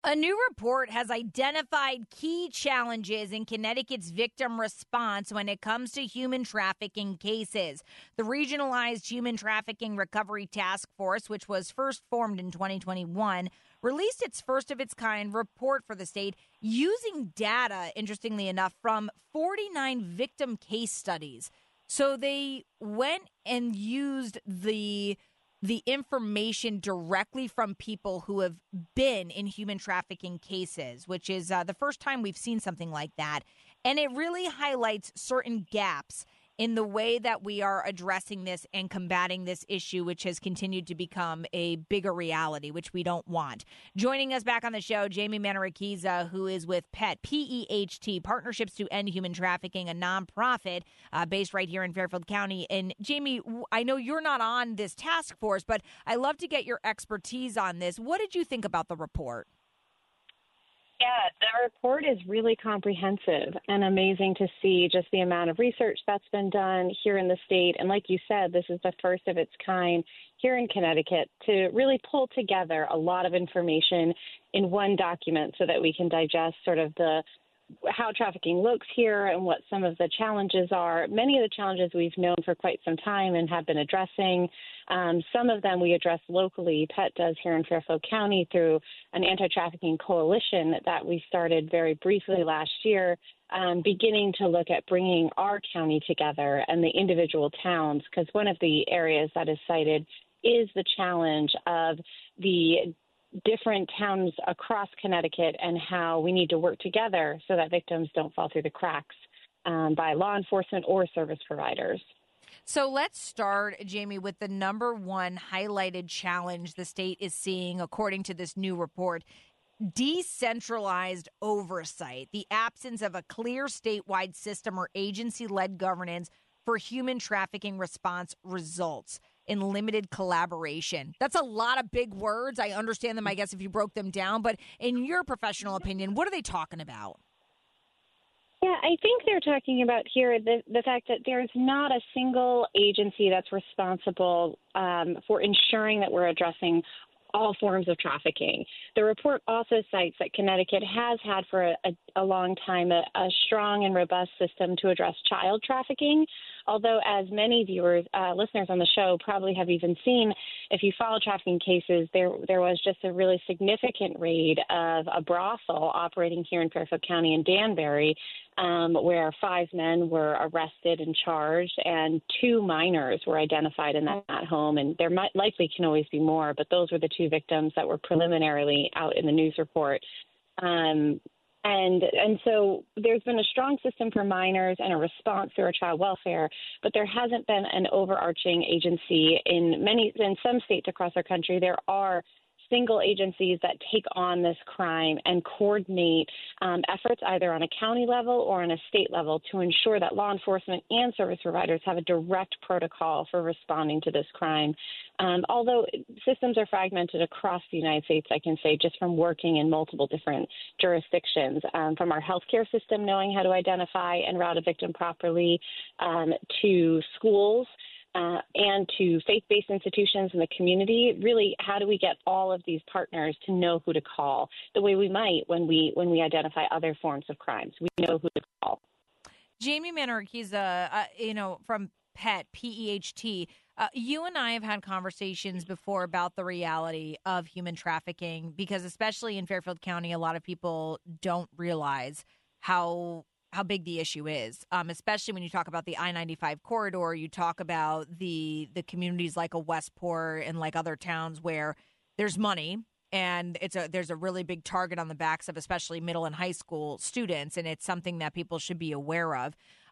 A new report has identified key challenges in Connecticut's victim response when it comes to human trafficking cases. The Regionalized Human Trafficking Recovery Task Force, which was first formed in 2021, released its first of its kind report for the state using data, interestingly enough, from 49 victim case studies. So they went and used the information directly from people who have been in human trafficking cases, which is the first time we've seen something like that. And it really highlights certain gaps in the way that we are addressing this and combating this issue, which has continued to become a bigger reality, which we don't want. Joining us back on the show, Jamie Manarakiza, who is with PET, P-E-H-T, Partnerships to End Human Trafficking, a nonprofit based right here in Fairfield County. And Jamie, I know you're not on this task force, but I love to get your expertise on this. What did you think about the report? Yeah, the report is really comprehensive and amazing to see just the amount of research that's been done here in the state. And like you said, this is the first of its kind here in Connecticut to really pull together a lot of information in one document so that we can digest sort of how trafficking looks here and what some of the challenges are. Many of the challenges we've known for quite some time and have been addressing. Some of them we address locally. PET does here in Fairfield County through an anti-trafficking coalition that we started very briefly last year, beginning to look at bringing our county together and the individual towns, because one of the areas that is cited is the challenge of the different towns across Connecticut and how we need to work together so that victims don't fall through the cracks by law enforcement or service providers. So let's start, Jamie, with the number one highlighted challenge the state is seeing, according to this new report: decentralized oversight, the absence of a clear statewide system or agency-led governance for human trafficking response results in limited collaboration. That's a lot of big words. I understand them, I guess, if you broke them down. But in your professional opinion, what are they talking about? Yeah, I think they're talking about here the fact that there's not a single agency that's responsible for ensuring that we're addressing all forms of trafficking. The report also cites that Connecticut has had for a long time a strong and robust system to address child trafficking, although as many listeners on the show probably have even seen, if you follow trafficking cases, there was just a really significant raid of a brothel operating here in Fairfield County in Danbury, where 5 men were arrested and charged, and 2 minors were identified in that home. And there likely can always be more, but those were the 2 victims that were preliminarily out in the news report. And so there's been a strong system for minors and a response through our child welfare, but there hasn't been an overarching agency in some states across our country. There are single agencies that take on this crime and coordinate efforts either on a county level or on a state level to ensure that law enforcement and service providers have a direct protocol for responding to this crime. Although systems are fragmented across the United States, I can say, just from working in multiple different jurisdictions, from our healthcare system knowing how to identify and route a victim properly, to schools, and to faith-based institutions in the community. Really, how do we get all of these partners to know who to call the way we might when we identify other forms of crimes? We know who to call. Jamie Manarakiza, from PET, P-E-H-T, you and I have had conversations before about the reality of human trafficking, because especially in Fairfield County, a lot of people don't realize how big the issue is, especially when you talk about the I-95 corridor. You talk about the communities like a Westport and like other towns where there's money, and there's a really big target on the backs of especially middle and high school students, and it's something that people should be aware of.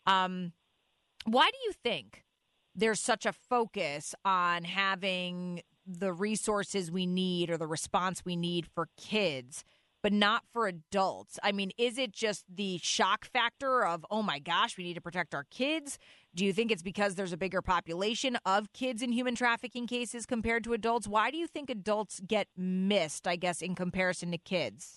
Why do you think there's such a focus on having the resources we need or the response we need for kids, but not for adults? I mean, is it just the shock factor of, oh my gosh, we need to protect our kids? Do you think it's because there's a bigger population of kids in human trafficking cases compared to adults? Why do you think adults get missed, I guess, in comparison to kids?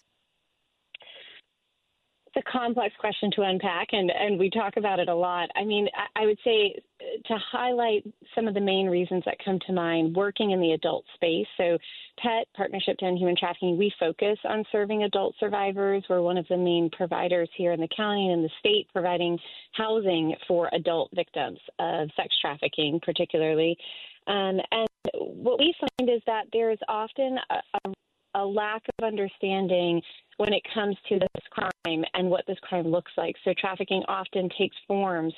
It's a complex question to unpack, and we talk about it a lot. I mean, I would say to highlight some of the main reasons that come to mind, working in the adult space. So PET, Partnership to End Human Trafficking, we focus on serving adult survivors. We're one of the main providers here in the county and in the state, providing housing for adult victims of sex trafficking, particularly. And what we find is that there is often a lack of understanding when it comes to this crime and what this crime looks like. So trafficking often takes forms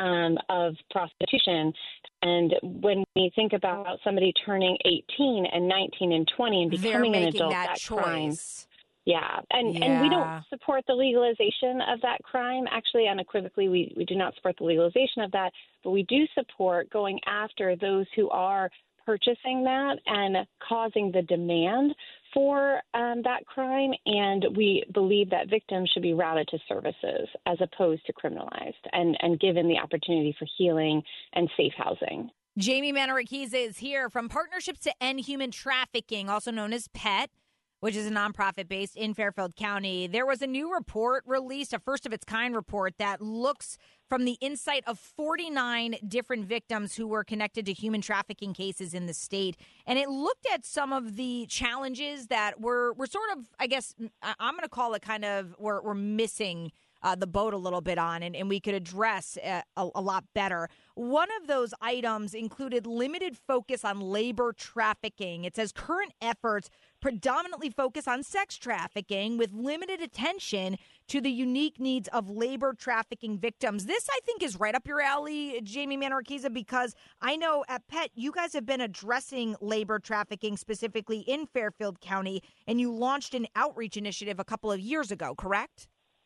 of prostitution. And when we think about somebody turning 18 and 19 and 20 and becoming an adult, that crime. Yeah. And we don't support the legalization of that crime. Actually, unequivocally, we do not support the legalization of that, but we do support going after those who are purchasing that and causing the demand for that crime, and we believe that victims should be routed to services as opposed to criminalized and given the opportunity for healing and safe housing. Jamie Manarakiza is here from Partnerships to End Human Trafficking, also known as PET, which is a nonprofit based in Fairfield County. There was a new report released, a first-of-its-kind report that looks from the insight of 49 different victims who were connected to human trafficking cases in the state. And it looked at some of the challenges that were sort of, I guess, I'm going to call it kind of, we're missing the boat a little bit on, and we could address a lot better. One of those items included limited focus on labor trafficking. It says current efforts predominantly focus on sex trafficking with limited attention to the unique needs of labor trafficking victims. This, I think, is right up your alley, Jamie Manarakiza, because I know at PET, you guys have been addressing labor trafficking specifically in Fairfield County, and you launched an outreach initiative a couple of years ago, correct?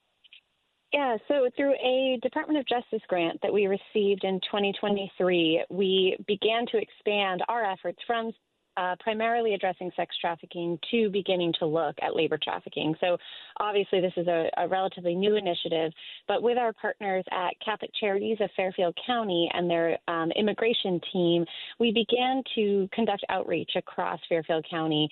Yeah, so through a Department of Justice grant that we received in 2023, we began to expand our efforts from primarily addressing sex trafficking to beginning to look at labor trafficking. So obviously this is a relatively new initiative, but with our partners at Catholic Charities of Fairfield County and their immigration team, we began to conduct outreach across Fairfield County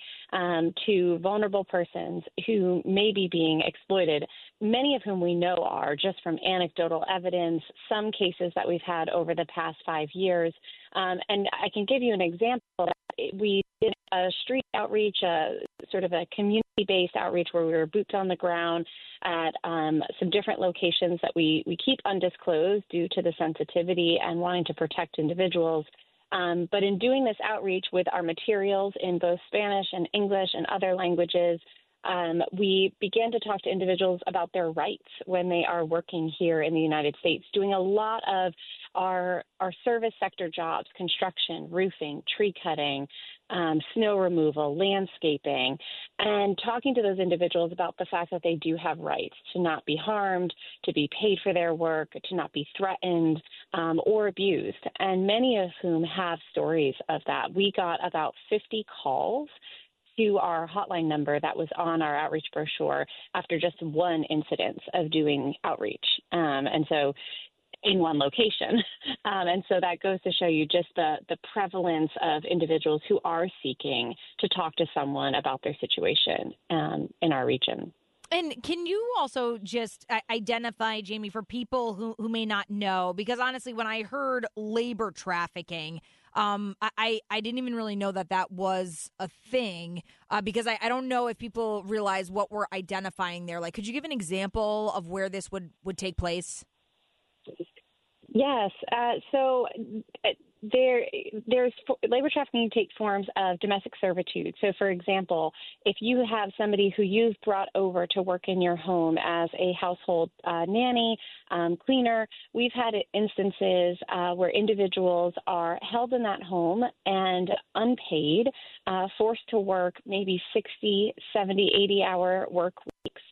to vulnerable persons who may be being exploited, many of whom we know are, just from anecdotal evidence, some cases that we've had over the past 5 years. And I can give you an example. We did a street outreach, sort of a community-based outreach where we were boots on the ground at some different locations that we keep undisclosed due to the sensitivity and wanting to protect individuals. But in doing this outreach with our materials in both Spanish and English and other languages, we began to talk to individuals about their rights when they are working here in the United States, doing a lot of our service sector jobs, construction, roofing, tree cutting, snow removal, landscaping, and talking to those individuals about the fact that they do have rights to not be harmed, to be paid for their work, to not be threatened or abused, and many of whom have stories of that. We got about 50 calls to our hotline number that was on our outreach brochure after just one incident of doing outreach. And so in one location. And so that goes to show you just the prevalence of individuals who are seeking to talk to someone about their situation in our region. And can you also just identify, Jamie, for people who may not know, because honestly, when I heard labor trafficking, I didn't even really know that was a thing because I don't know if people realize what we're identifying there. Like, could you give an example of where this would take place? Yes. So there's labor trafficking takes forms of domestic servitude. So, for example, if you have somebody who you've brought over to work in your home as a household nanny, cleaner, we've had instances where individuals are held in that home and unpaid, forced to work maybe 60, 70, 80-hour work weeks.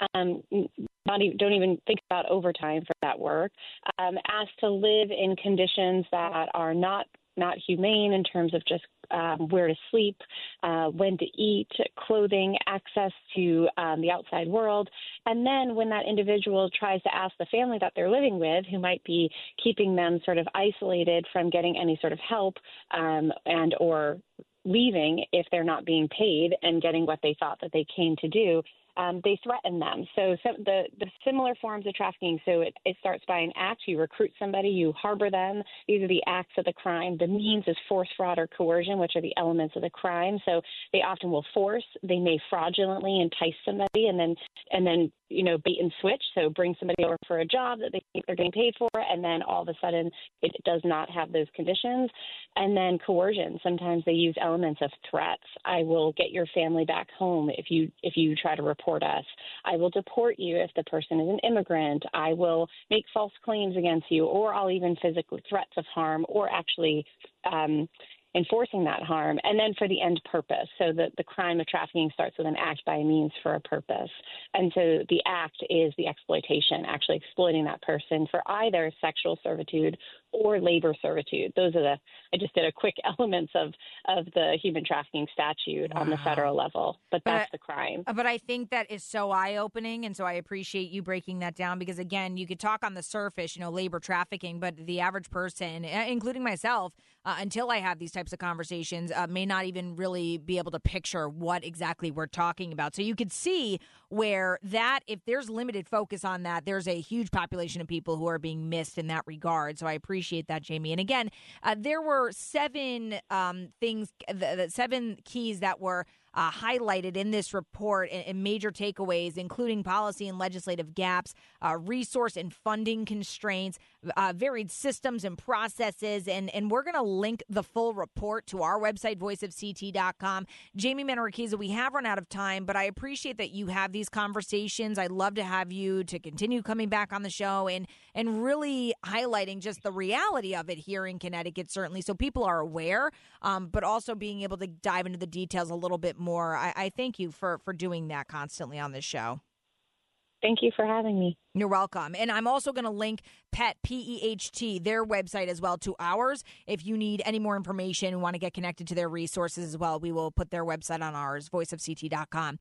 Don't even think about overtime for that work, asked to live in conditions that are not humane in terms of just where to sleep, when to eat, clothing, access to the outside world. And then when that individual tries to ask the family that they're living with, who might be keeping them sort of isolated from getting any sort of help and or leaving if they're not being paid and getting what they thought that they came to do, they threaten them. So the similar forms of trafficking, so it starts by an act. You recruit somebody, you harbor them. These are the acts of the crime. The means is force, fraud, or coercion, which are the elements of the crime. So they often will force. They may fraudulently entice somebody and then bait and switch. So bring somebody over for a job that they think they're getting paid for, and then all of a sudden it does not have those conditions. And then coercion. Sometimes they use elements of threats. I will get your family back home if you try to report us. I will deport you if the person is an immigrant. I will make false claims against you, or I'll even physically threats of harm, or actually enforcing that harm. And then for the end purpose. So the crime of trafficking starts with an act by a means for a purpose. And so the act is the exploitation, actually exploiting that person for either sexual servitude or labor servitude. I just did a quick elements of the human trafficking statute on the federal level, but that's the crime. But I think that is so eye-opening, and so I appreciate you breaking that down because, again, you could talk on the surface, labor trafficking, but the average person, including myself, until I have these types of conversations, may not even really be able to picture what exactly we're talking about. So you could see where if there's limited focus on that, there's a huge population of people who are being missed in that regard. So I appreciate that, Jamie. And again, there were 7 7 keys that were highlighted in this report and major takeaways, including policy and legislative gaps, resource and funding constraints, varied systems and processes. And we're going to link the full report to our website, voiceofct.com. Jamie Manarakiza, we have run out of time, but I appreciate that you have these conversations. I'd love to have you to continue coming back on the show and really highlighting just the reality of it here in Connecticut, certainly, so people are aware, but also being able to dive into the details a little bit more. I thank you for doing that constantly on this show. Thank you for having me. You're welcome. And I'm also going to link PEHT, P-E-H-T, their website as well, to ours. If you need any more information and want to get connected to their resources as well, we will put their website on ours, voiceofct.com.